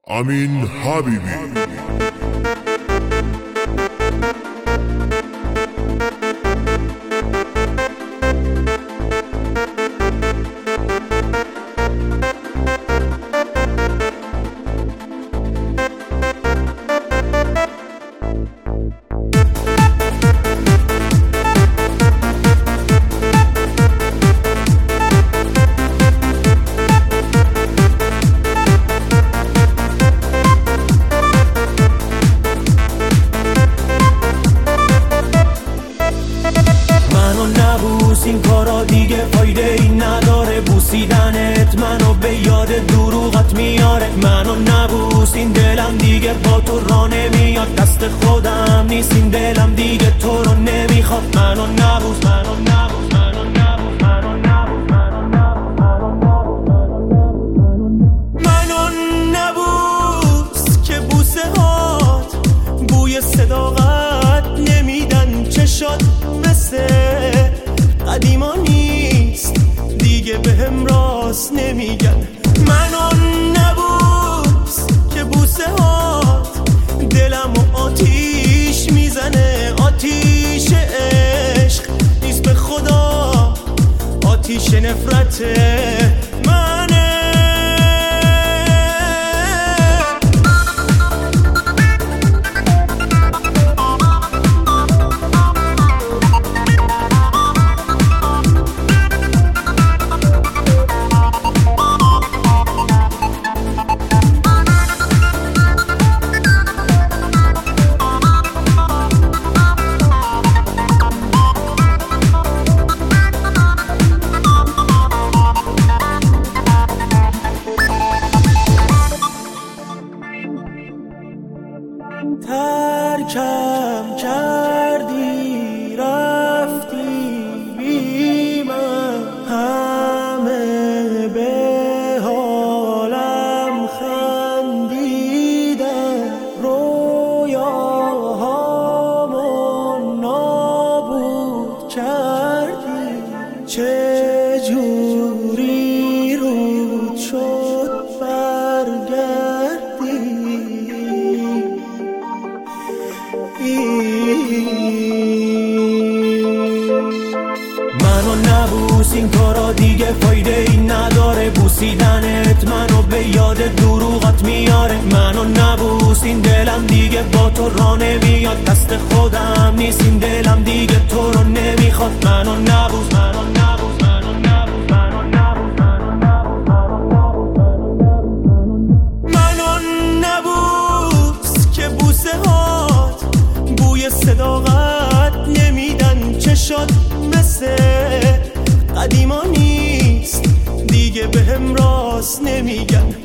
امین حبیبی. این کارا دیگه فایده ای نداره، بوسیدنت منو به یاد دروغت میاره. منو نبوس، این دلم دیگه با تو راه نمیاد، دست خودم نیست این دلم دیگه تو رو نمیخواد. منو نبوس، منو نبوس، منو نبوس، منو نبوس، منو نبوس که بوسه هات بوی صداقت نمیدن، چشات مثل قدیما نیست دیگه بهم راست نمیگن. منو نبوس که بوسه هات دلمو آتیش میزنه، آتیش عشق نیست به خدا، آتیش نفرته. ترکم کردی رفتی بی من، همه به حالم خندیدن، رویاهامو نابود کردی. چجوری رود شد برگردی؟ منو نبوس، این کارا دیگه فایده ای نداره، بوسیدنت منو به یاد دروغت میاره. منو نبوس، این دلم دیگه با تو راه نمیاد، دست خودم نیست این دلم دیگه تو رو نمیخواد. منو نبوس، منو نبوس، منو نبوس، منو نبوس، منو نبوس که بوسه هات بوی صداقت نمیدن، چشات مثل قدیما نیست دیگه بهم راست نمیگن.